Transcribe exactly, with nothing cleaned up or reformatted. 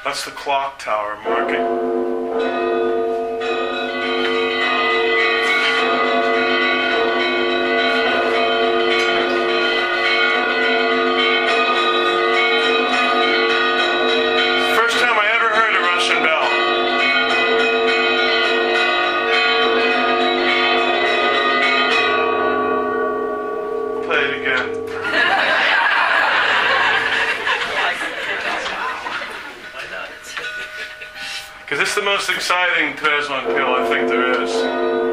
That's the clock tower marking. Because it's the most exciting Tversland pill I think there is.